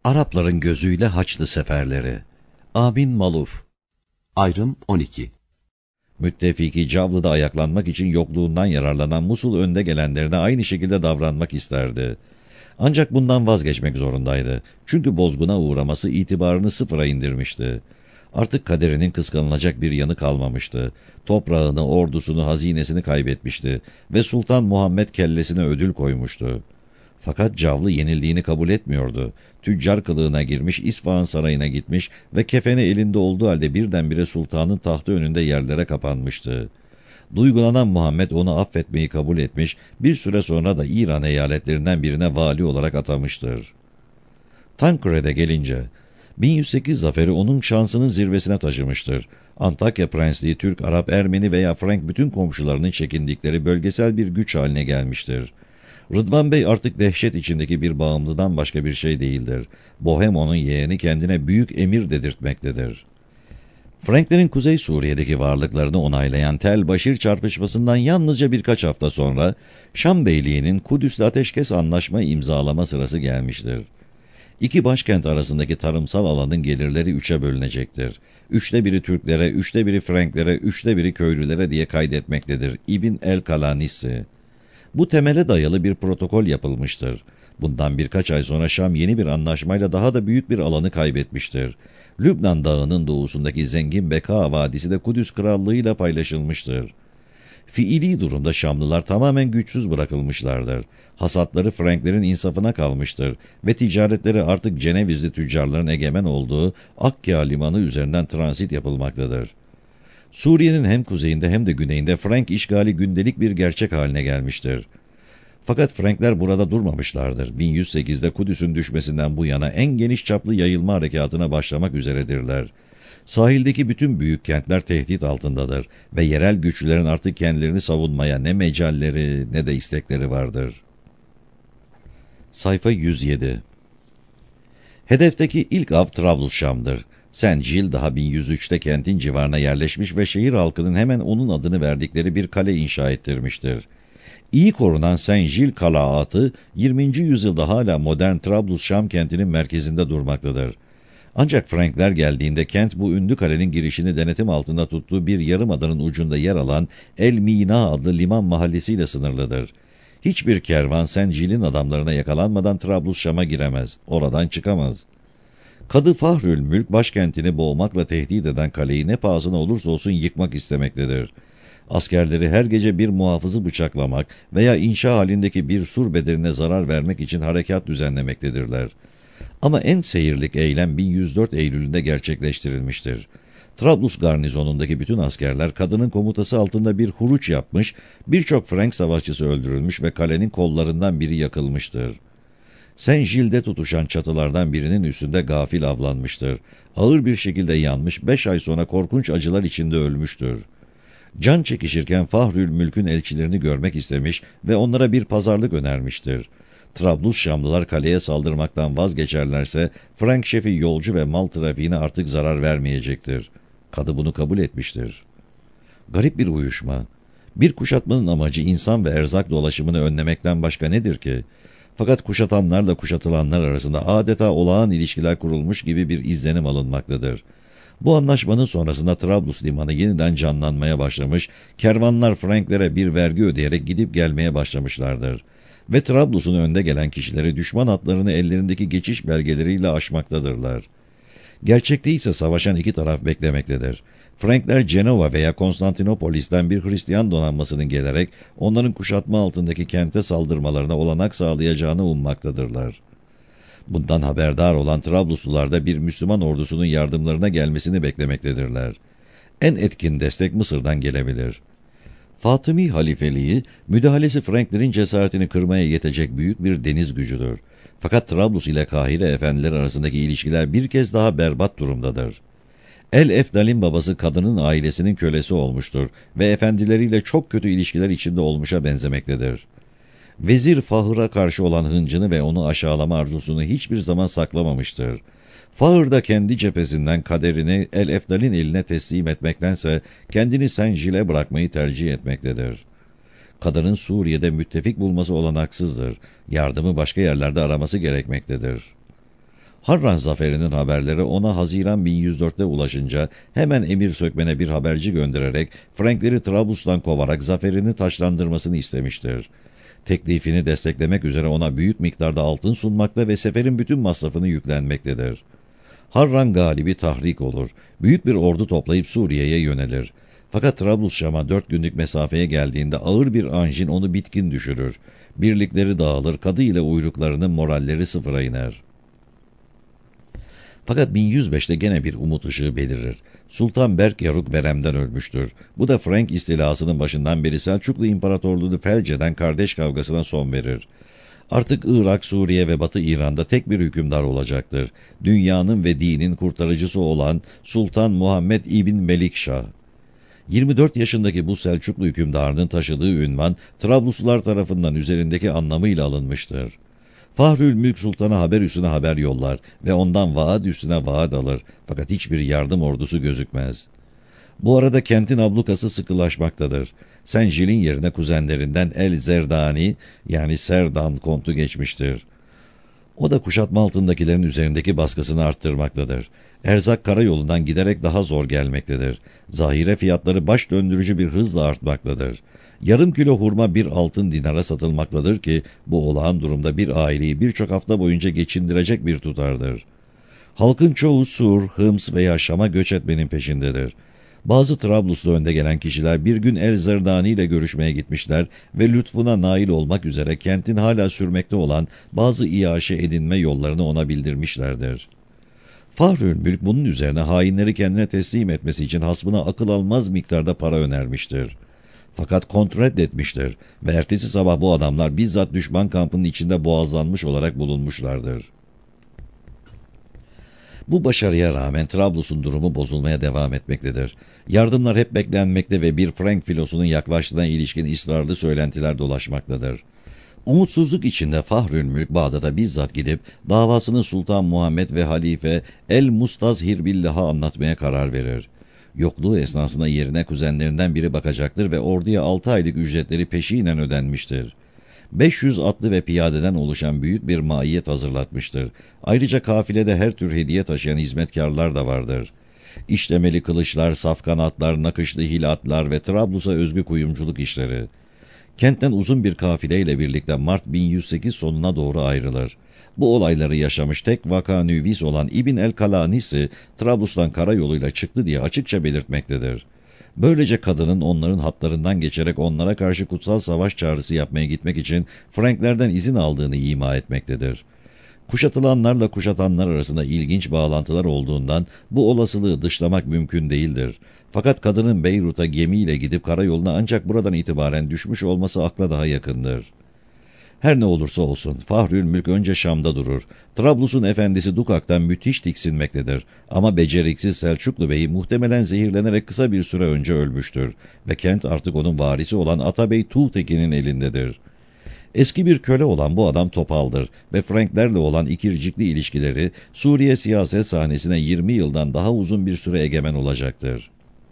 Arapların gözüyle Haçlı seferleri. Amin Maluf. Ayrım 12. Müttefiki Cavlı'da ayaklanmak için yokluğundan yararlanan Musul önde gelenlerine aynı şekilde davranmak isterdi. Ancak bundan vazgeçmek zorundaydı. Çünkü bozguna uğraması itibarını sıfıra indirmişti. Artık kaderinin kıskanılacak bir yanı kalmamıştı. Toprağını, ordusunu, hazinesini kaybetmişti ve Sultan Muhammed kellesine ödül koymuştu. Fakat Cavlı yenildiğini kabul etmiyordu. Tüccar kılığına girmiş, İsfahan sarayına gitmiş ve kefeni elinde olduğu halde birdenbire sultanın tahtı önünde yerlere kapanmıştı. Duygulanan Muhammed onu affetmeyi kabul etmiş, bir süre sonra da İran eyaletlerinden birine vali olarak atamıştır. Tancred'e gelince, 1108 zaferi onun şansının zirvesine taşımıştır. Antakya Prensliği Türk, Arap, Ermeni veya Frank bütün komşularının çekindikleri bölgesel bir güç haline gelmiştir. Rıdvan Bey artık dehşet içindeki bir bağımlıdan başka bir şey değildir. Bohemon'un yeğeni kendine büyük emir dedirtmektedir. Franklerin Kuzey Suriye'deki varlıklarını onaylayan Tel Başir çarpışmasından yalnızca birkaç hafta sonra Şam Beyliği'nin Kudüs'le ateşkes anlaşma imzalama sırası gelmiştir. İki başkent arasındaki tarımsal alanın gelirleri üçe bölünecektir. 1/3 Türklere, 1/3 Franklere, 1/3 köylülere diye kaydetmektedir İbn el-Kalanisi. Bu temele dayalı bir protokol yapılmıştır. Bundan birkaç ay sonra Şam yeni bir anlaşmayla daha da büyük bir alanı kaybetmiştir. Lübnan Dağı'nın doğusundaki zengin Beka Vadisi de Kudüs Krallığı'yla paylaşılmıştır. Fiili durumda Şamlılar tamamen güçsüz bırakılmışlardır. Hasatları Franklerin insafına kalmıştır ve ticaretleri artık Cenevizli tüccarların egemen olduğu Akkya limanı üzerinden transit yapılmaktadır. Suriye'nin hem kuzeyinde hem de güneyinde Frank işgali gündelik bir gerçek haline gelmiştir. Fakat Frankler burada durmamışlardır. 1108'de Kudüs'ün düşmesinden bu yana en geniş çaplı yayılma harekatına başlamak üzeredirler. Sahildeki bütün büyük kentler tehdit altındadır ve yerel güçlülerin artık kendilerini savunmaya ne mecalleri ne de istekleri vardır. Sayfa 107. Hedefteki ilk av Trablusşam'dır. Saint-Gilles daha 1103'te kentin civarına yerleşmiş ve şehir halkının hemen onun adını verdikleri bir kale inşa ettirmiştir. İyi korunan Saint-Gilles kalaatı 20. yüzyılda hala modern Trablusşam kentinin merkezinde durmaktadır. Ancak Frankler geldiğinde kent bu ünlü kalenin girişini denetim altında tuttuğu bir yarımadanın ucunda yer alan El Mina adlı liman mahallesiyle sınırlıdır. Hiçbir kervan Saint-Gilles'in adamlarına yakalanmadan Trablusşam'a giremez, oradan çıkamaz. Kadı Fahrülmülk başkentini boğmakla tehdit eden kaleyi ne pahasına olursa olsun yıkmak istemektedir. Askerleri her gece bir muhafızı bıçaklamak veya inşa halindeki bir sur bedeline zarar vermek için harekat düzenlemektedirler. Ama en seyirlik eylem 1104 Eylül'ünde gerçekleştirilmiştir. Trablus garnizonundaki bütün askerler kadının komutası altında bir huruç yapmış, birçok Frank savaşçısı öldürülmüş ve kalenin kollarından biri yakılmıştır. Saint-Gilles'de tutuşan çatılardan birinin üstünde gafil avlanmıştır. Ağır bir şekilde yanmış, 5 ay sonra korkunç acılar içinde ölmüştür. Can çekişirken Fahrülmülk'ün elçilerini görmek istemiş ve onlara bir pazarlık önermiştir. Trablusşamlılar kaleye saldırmaktan vazgeçerlerse Frank şefi yolcu ve mal trafiğine artık zarar vermeyecektir. Kadı bunu kabul etmiştir. Garip bir uyuşma. Bir kuşatmanın amacı insan ve erzak dolaşımını önlemekten başka nedir ki? Fakat kuşatanlarla kuşatılanlar arasında adeta olağan ilişkiler kurulmuş gibi bir izlenim alınmaktadır. Bu anlaşmanın sonrasında Trablus limanı yeniden canlanmaya başlamış, kervanlar Franklere bir vergi ödeyerek gidip gelmeye başlamışlardır. Ve Trablus'un önde gelen kişileri düşman atlarını ellerindeki geçiş belgeleriyle aşmaktadırlar. Gerçekte ise savaşan iki taraf beklemektedir. Frankler Cenova veya Konstantinopolis'ten bir Hristiyan donanmasının gelerek onların kuşatma altındaki kente saldırmalarına olanak sağlayacağını ummaktadırlar. Bundan haberdar olan Trabluslular da bir Müslüman ordusunun yardımlarına gelmesini beklemektedirler. En etkin destek Mısır'dan gelebilir. Fatımi halifeliği, müdahalesi Franklerin cesaretini kırmaya yetecek büyük bir deniz gücüdür. Fakat Trablus ile Kahire efendileri arasındaki ilişkiler bir kez daha berbat durumdadır. El-Efdal'in babası kadının ailesinin kölesi olmuştur ve efendileriyle çok kötü ilişkiler içinde olmuşa benzemektedir. Vezir Fahır'a karşı olan hıncını ve onu aşağılama arzusunu hiçbir zaman saklamamıştır. Fahır da kendi cephesinden kaderini El-Efdal'in eline teslim etmektense kendini Saint-Gilles'e bırakmayı tercih etmektedir. Kadının Suriye'de müttefik bulması olanaksızdır. Yardımı başka yerlerde araması gerekmektedir. Harran zaferinin haberleri ona Haziran 1104'te ulaşınca hemen emir sökmene bir haberci göndererek Frankleri Trablus'tan kovarak zaferini taçlandırmasını istemiştir. Teklifini desteklemek üzere ona büyük miktarda altın sunmakta ve seferin bütün masrafını yüklenmektedir. Harran galibi tahrik olur. Büyük bir ordu toplayıp Suriye'ye yönelir. Fakat Trablusşam'a 4 günlük mesafeye geldiğinde ağır bir anjin onu bitkin düşürür. Birlikleri dağılır, kadı ile uyruklarının moralleri sıfıra iner. Fakat 1105'te gene bir umut ışığı belirir. Sultan Berk Yaruk veremden ölmüştür. Bu da Frank istilasının başından beri Selçuklu İmparatorluğunu felç eden kardeş kavgasına son verir. Artık Irak, Suriye ve Batı İran'da tek bir hükümdar olacaktır. Dünyanın ve dinin kurtarıcısı olan Sultan Muhammed İbn Melikşah. 24 yaşındaki bu Selçuklu hükümdarının taşıdığı ünvan Trabluslular tarafından üzerindeki anlamıyla alınmıştır. Fahrülmülk Sultan'a haber üstüne haber yollar ve ondan vaat üstüne vaat alır, fakat hiçbir yardım ordusu gözükmez. Bu arada kentin ablukası sıkılaşmaktadır. Sencil'in yerine kuzenlerinden El Zerdani yani Serdan kontu geçmiştir. O da kuşatma altındakilerin üzerindeki baskısını arttırmaktadır. Erzak karayolundan giderek daha zor gelmektedir. Zahire fiyatları baş döndürücü bir hızla artmaktadır. Yarım kilo hurma bir altın dinara satılmaktadır ki bu olağan durumda bir aileyi birçok hafta boyunca geçindirecek bir tutardır. Halkın çoğu Sur, Hıms veya Şam'a göç etmenin peşindedir. Bazı Trabluslu önde gelen kişiler bir gün El Zerdani ile görüşmeye gitmişler ve lütfuna nail olmak üzere kentin hala sürmekte olan bazı iaşe edinme yollarını ona bildirmişlerdir. Fahrülmülk bunun üzerine hainleri kendine teslim etmesi için hasbına akıl almaz miktarda para önermiştir. Fakat kontrol etmiştir ve ertesi sabah bu adamlar bizzat düşman kampının içinde boğazlanmış olarak bulunmuşlardır. Bu başarıya rağmen Trablus'un durumu bozulmaya devam etmektedir. Yardımlar hep beklenmekte ve bir Frank filosunun yaklaştığına ilişkin ısrarlı söylentiler dolaşmaktadır. Umutsuzluk içinde Fahrülmülk Bağdat'a bizzat gidip davasını Sultan Muhammed ve Halife El-Mustazhir Billah'a anlatmaya karar verir. Yokluğu esnasında yerine kuzenlerinden biri bakacaktır ve orduya 6 aylık ücretleri peşinen ödenmiştir. 500 atlı ve piyadeden oluşan büyük bir maiyet hazırlatmıştır. Ayrıca kafilede her tür hediye taşıyan hizmetkarlar da vardır. İşlemeli kılıçlar, safkan atlar, nakışlı hilatlar ve Trablus'a özgü kuyumculuk işleri. Kentten uzun bir kafileyle birlikte Mart 1108 sonuna doğru ayrılır. Bu olayları yaşamış tek vaka nüvis olan İbn el-Kalanisi, Trablus'tan karayoluyla çıktı diye açıkça belirtmektedir. Böylece kadının onların hatlarından geçerek onlara karşı kutsal savaş çağrısı yapmaya gitmek için Franklerden izin aldığını ima etmektedir. Kuşatılanlarla kuşatanlar arasında ilginç bağlantılar olduğundan bu olasılığı dışlamak mümkün değildir. Fakat kadının Beyrut'a gemiyle gidip karayoluna ancak buradan itibaren düşmüş olması akla daha yakındır. Her ne olursa olsun Fahrülmülk önce Şam'da durur. Trablus'un efendisi Dukak'tan müthiş tiksinmektedir. Ama beceriksiz Selçuklu Bey muhtemelen zehirlenerek kısa bir süre önce ölmüştür. Ve kent artık onun varisi olan Atabey Tuğtekin'in elindedir. Eski bir köle olan bu adam topaldır ve Franklerle olan ikircikli ilişkileri Suriye siyaset sahnesine 20 yıldan daha uzun bir süre egemen olacaktır.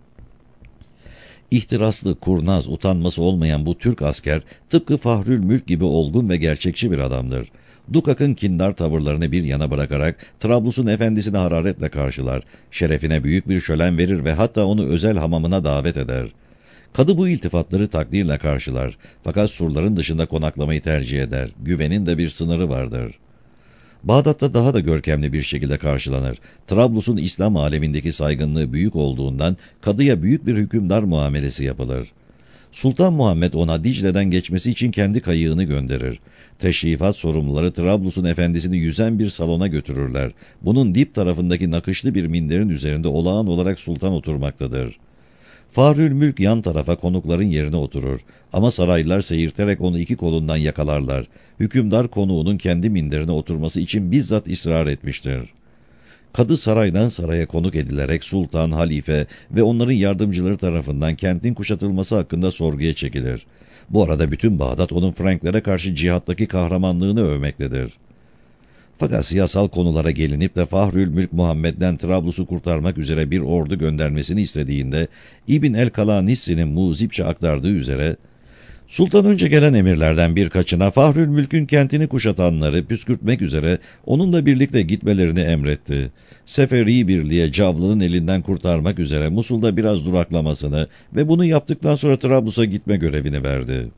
İhtiraslı, kurnaz, utanması olmayan bu Türk asker tıpkı Fahrülmülk gibi olgun ve gerçekçi bir adamdır. Dukak'ın kindar tavırlarını bir yana bırakarak Trablus'un efendisini hararetle karşılar, şerefine büyük bir şölen verir ve hatta onu özel hamamına davet eder. Kadı bu iltifatları takdirle karşılar, fakat surların dışında konaklamayı tercih eder, güvenin de bir sınırı vardır. Bağdat'ta daha da görkemli bir şekilde karşılanır. Trablus'un İslam alemindeki saygınlığı büyük olduğundan kadıya büyük bir hükümdar muamelesi yapılır. Sultan Muhammed ona Dicle'den geçmesi için kendi kayığını gönderir. Teşrifat sorumluları Trablus'un efendisini yüzen bir salona götürürler. Bunun dip tarafındaki nakışlı bir minderin üzerinde olağan olarak sultan oturmaktadır. Fahrülmülk yan tarafa konukların yerine oturur. Ama saraylılar seyirterek onu iki kolundan yakalarlar. Hükümdar konuğunun kendi minderine oturması için bizzat ısrar etmiştir. Kadı saraydan saraya konuk edilerek sultan, halife ve onların yardımcıları tarafından kentin kuşatılması hakkında sorguya çekilir. Bu arada bütün Bağdat onun Franklere karşı cihattaki kahramanlığını övmektedir. Fakat siyasal konulara gelinip de Fahrülmülk Muhammed'den Trablus'u kurtarmak üzere bir ordu göndermesini istediğinde İbn el-Kalanisi'nin muzipçe aktardığı üzere Sultan önce gelen emirlerden birkaçına Fahrülmülk'ün kentini kuşatanları püskürtmek üzere onunla birlikte gitmelerini emretti. Seferi birliğe Cavlı'nın elinden kurtarmak üzere Musul'da biraz duraklamasını ve bunu yaptıktan sonra Trablus'a gitme görevini verdi.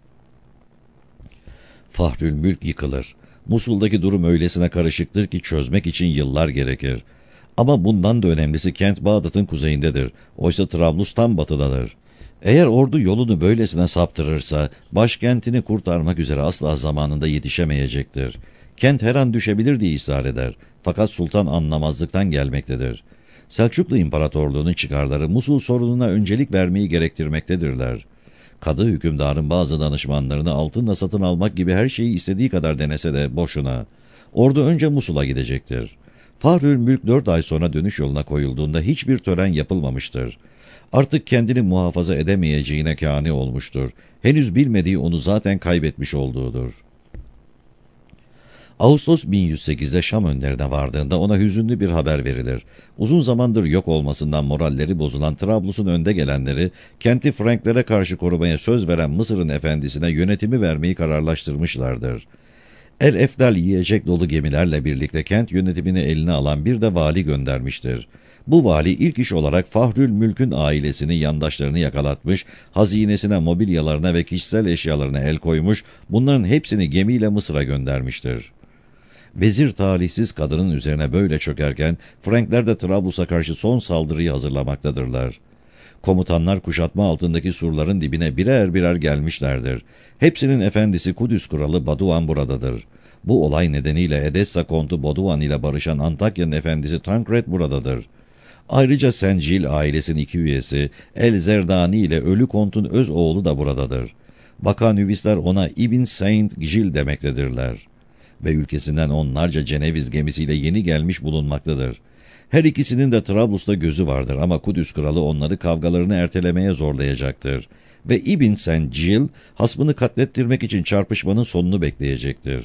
Fahrülmülk yıkılır. Musul'daki durum öylesine karışıktır ki çözmek için yıllar gerekir. Ama bundan da önemlisi kent Bağdat'ın kuzeyindedir. Oysa Trablus tam batıdadır. Eğer ordu yolunu böylesine saptırırsa, başkentini kurtarmak üzere asla zamanında yetişemeyecektir. Kent her an düşebilir diye ısrar eder. Fakat sultan anlamazlıktan gelmektedir. Selçuklu İmparatorluğu'nun çıkarları Musul sorununa öncelik vermeyi gerektirmektedirler. Kadı hükümdarın bazı danışmanlarını altınla satın almak gibi her şeyi istediği kadar denese de boşuna. Ordu önce Musul'a gidecektir. Fahrülmülk 4 ay sonra dönüş yoluna koyulduğunda hiçbir tören yapılmamıştır. Artık kendini muhafaza edemeyeceğine kâni olmuştur. Henüz bilmediği onu zaten kaybetmiş olduğudur. Ağustos 1108'de Şam önlerine vardığında ona hüzünlü bir haber verilir. Uzun zamandır yok olmasından moralleri bozulan Trablus'un önde gelenleri, kenti Franklere karşı korumaya söz veren Mısır'ın efendisine yönetimi vermeyi kararlaştırmışlardır. El-Efdal yiyecek dolu gemilerle birlikte kent yönetimini eline alan bir de vali göndermiştir. Bu vali ilk iş olarak Fahrülmülk'ün ailesini, yandaşlarını yakalatmış, hazinesine, mobilyalarına ve kişisel eşyalarına el koymuş, bunların hepsini gemiyle Mısır'a göndermiştir. Vezir talihsiz kadının üzerine böyle çökerken, Frankler de Trablus'a karşı son saldırıyı hazırlamaktadırlar. Komutanlar kuşatma altındaki surların dibine birer birer gelmişlerdir. Hepsinin efendisi Kudüs kralı Baduan buradadır. Bu olay nedeniyle Edessa kontu Baduan ile barışan Antakya'nın efendisi Tankred buradadır. Ayrıca Sencil ailesinin 2 üyesi El Zerdani ile ölü kontun öz oğlu da buradadır. Bakanüvisler ona İbn Saint Gil demektedirler. Ve ülkesinden onlarca Ceneviz gemisiyle yeni gelmiş bulunmaktadır. Her ikisinin de Trablus'ta gözü vardır ama Kudüs kralı onları kavgalarını ertelemeye zorlayacaktır. Ve İbn Saint Gil hasmını katlettirmek için çarpışmanın sonunu bekleyecektir.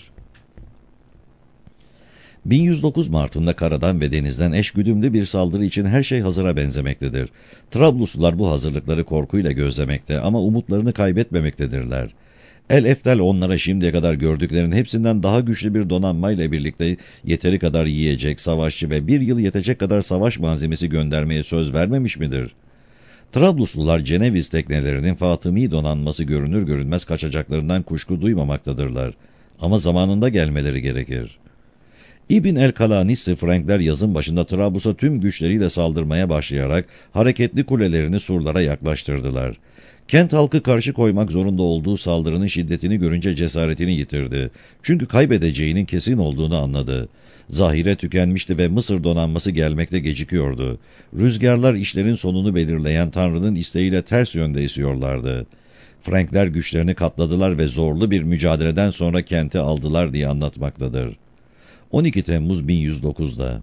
1109 Mart'ında karadan ve denizden eşgüdümlü bir saldırı için her şey hazıra benzemektedir. Trabluslular bu hazırlıkları korkuyla gözlemekte ama umutlarını kaybetmemektedirler. El-Efdal onlara şimdiye kadar gördüklerinin hepsinden daha güçlü bir donanmayla birlikte yeteri kadar yiyecek, savaşçı ve 1 yıl yetecek kadar savaş malzemesi göndermeye söz vermemiş midir? Trabluslular Ceneviz teknelerinin Fatımi donanması görünür görünmez kaçacaklarından kuşku duymamaktadırlar. Ama zamanında gelmeleri gerekir. İbn el-Kalanissi Frankler yazın başında Trablus'a tüm güçleriyle saldırmaya başlayarak hareketli kulelerini surlara yaklaştırdılar. Kent halkı karşı koymak zorunda olduğu saldırının şiddetini görünce cesaretini yitirdi. Çünkü kaybedeceğinin kesin olduğunu anladı. Zahire tükenmişti ve Mısır donanması gelmekte gecikiyordu. Rüzgarlar işlerin sonunu belirleyen Tanrı'nın isteğiyle ters yönde esiyorlardı. Frankler güçlerini katladılar ve zorlu bir mücadeleden sonra kenti aldılar diye anlatmaktadır. 12 Temmuz 1109'da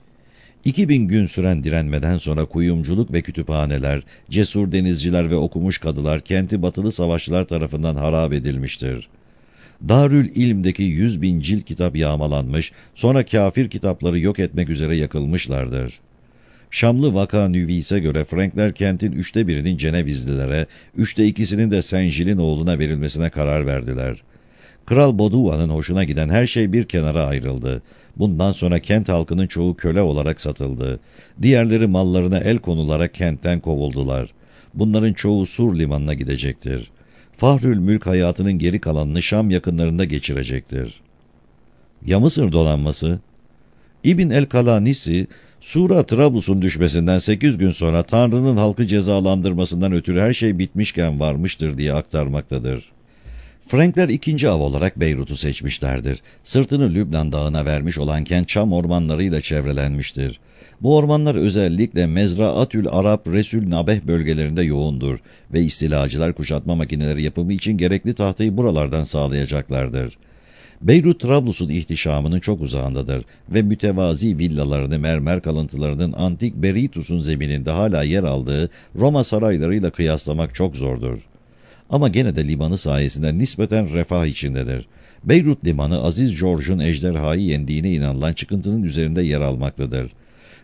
2000 gün süren direnmeden sonra kuyumculuk ve kütüphaneler, cesur denizciler ve okumuş kadılar kenti batılı savaşçılar tarafından harap edilmiştir. Darül İlm'deki 100.000 cilt kitap yağmalanmış, sonra kafir kitapları yok etmek üzere yakılmışlardır. Şamlı Vakanüvis'e göre Frankler kentin 1/3'inin Cenevizlilere, 2/3'inin de Sencil'in oğluna verilmesine karar verdiler. Kral Baduan'ın hoşuna giden her şey bir kenara ayrıldı. Bundan sonra kent halkının çoğu köle olarak satıldı. Diğerleri mallarına el konularak kentten kovuldular. Bunların çoğu Sur limanına gidecektir. Fahrülmülk hayatının geri kalanını Şam yakınlarında geçirecektir. Ya Mısır donanması? İbn el-Kalanissi, Sur'a Trablus'un düşmesinden 8 gün sonra Tanrı'nın halkı cezalandırmasından ötürü her şey bitmişken varmıştır diye aktarmaktadır. Frankler 2. av olarak Beyrut'u seçmişlerdir. Sırtını Lübnan dağına vermiş olan kent çam ormanlarıyla çevrelenmiştir. Bu ormanlar özellikle Mezraatül Arap Resül Nabeh bölgelerinde yoğundur ve istilacılar kuşatma makineleri yapımı için gerekli tahtayı buralardan sağlayacaklardır. Beyrut, Trablus'un ihtişamının çok uzağındadır ve mütevazi villalarını mermer kalıntılarının antik Berytus'un zemininde hala yer aldığı Roma saraylarıyla kıyaslamak çok zordur. Ama gene de limanı sayesinde nispeten refah içindedir. Beyrut limanı Aziz George'un ejderhayı yendiğine inanılan çıkıntının üzerinde yer almaktadır.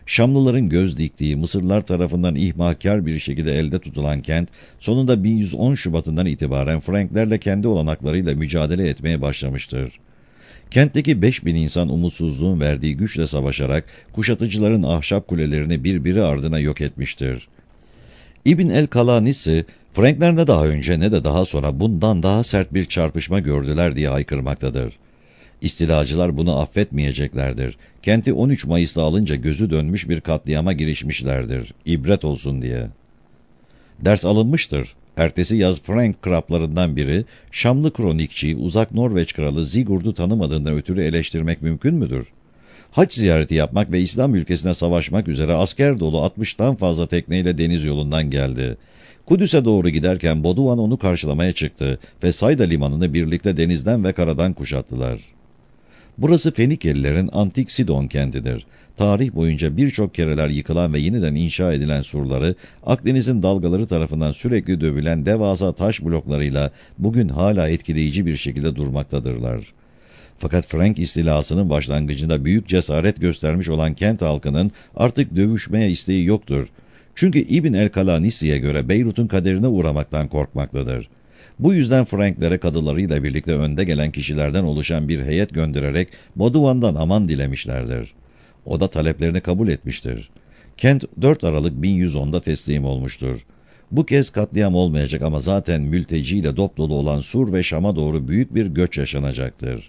Şamlıların göz diktiği, Mısırlar tarafından ihmalkar bir şekilde elde tutulan kent, sonunda 1110 Şubat'ından itibaren Franklerle kendi olanaklarıyla mücadele etmeye başlamıştır. Kentteki 5000 insan umutsuzluğun verdiği güçle savaşarak kuşatıcıların ahşap kulelerini birbiri ardına yok etmiştir. İbn el-Kalanisi, Frankler ne daha önce ne de daha sonra bundan daha sert bir çarpışma gördüler diye haykırmaktadır. İstilacılar bunu affetmeyeceklerdir. Kenti 13 Mayıs'ta alınca gözü dönmüş bir katliama girişmişlerdir. İbret olsun diye. Ders alınmıştır. Ertesi yaz Frank kraplarından biri, Şamlı kronikçiyi uzak Norveç kralı Sigurd'u tanımadığından ötürü eleştirmek mümkün müdür? Hac ziyareti yapmak ve İslam ülkesine savaşmak üzere asker dolu 60'tan fazla tekneyle deniz yolundan geldi. Kudüs'e doğru giderken Boduan onu karşılamaya çıktı ve Sayda limanını birlikte denizden ve karadan kuşattılar. Burası Fenikelilerin antik Sidon kentidir. Tarih boyunca birçok kereler yıkılan ve yeniden inşa edilen surları, Akdeniz'in dalgaları tarafından sürekli dövülen devasa taş bloklarıyla bugün hala etkileyici bir şekilde durmaktadırlar. Fakat Frank istilasının başlangıcında büyük cesaret göstermiş olan kent halkının artık dövüşmeye isteği yoktur. Çünkü İbn el-Kalanisi'ye göre Beyrut'un kaderine uğramaktan korkmaktadır. Bu yüzden Franklere kadılarıyla birlikte önde gelen kişilerden oluşan bir heyet göndererek Boduan'dan aman dilemişlerdir. O da taleplerini kabul etmiştir. Kent 4 Aralık 1110'da teslim olmuştur. Bu kez katliam olmayacak ama zaten mülteciyle dopdolu olan Sur ve Şam'a doğru büyük bir göç yaşanacaktır.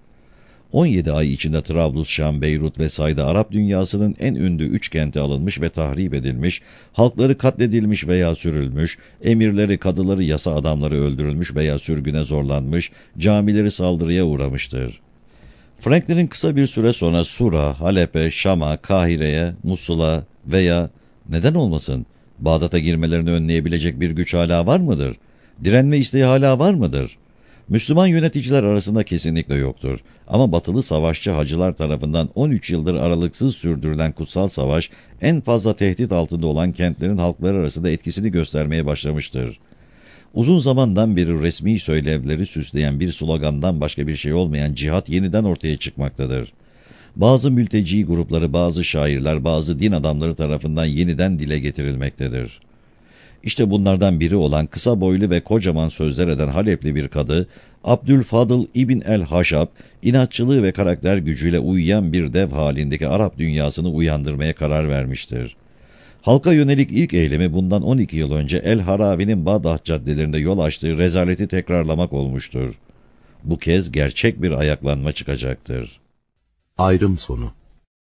17 ay içinde Trablus, Şam, Beyrut ve Sayda Arap dünyasının en ünlü 3 kenti alınmış ve tahrip edilmiş, halkları katledilmiş veya sürülmüş, emirleri, kadıları, yasa adamları öldürülmüş veya sürgüne zorlanmış, camileri saldırıya uğramıştır. Franklerin kısa bir süre sonra Sur'a, Halep'e, Şam'a, Kahire'ye, Musul'a veya neden olmasın Bağdat'a girmelerini önleyebilecek bir güç hala var mıdır? Direnme isteği hala var mıdır? Müslüman yöneticiler arasında kesinlikle yoktur. Ama batılı savaşçı hacılar tarafından 13 yıldır aralıksız sürdürülen kutsal savaş, en fazla tehdit altında olan kentlerin halkları arasında etkisini göstermeye başlamıştır. Uzun zamandan beri resmi söylevleri süsleyen bir slogandan başka bir şey olmayan cihat yeniden ortaya çıkmaktadır. Bazı mülteci grupları, bazı şairler, bazı din adamları tarafından yeniden dile getirilmektedir. İşte bunlardan biri olan kısa boylu ve kocaman sözler eden Halepli bir kadı, Abdülfadıl İbn el-Haşab, inatçılığı ve karakter gücüyle uyuyan bir dev halindeki Arap dünyasını uyandırmaya karar vermiştir. Halka yönelik ilk eylemi bundan 12 yıl önce El-Haravi'nin Bağdat caddelerinde yol açtığı rezaleti tekrarlamak olmuştur. Bu kez gerçek bir ayaklanma çıkacaktır. Ayrım sonu.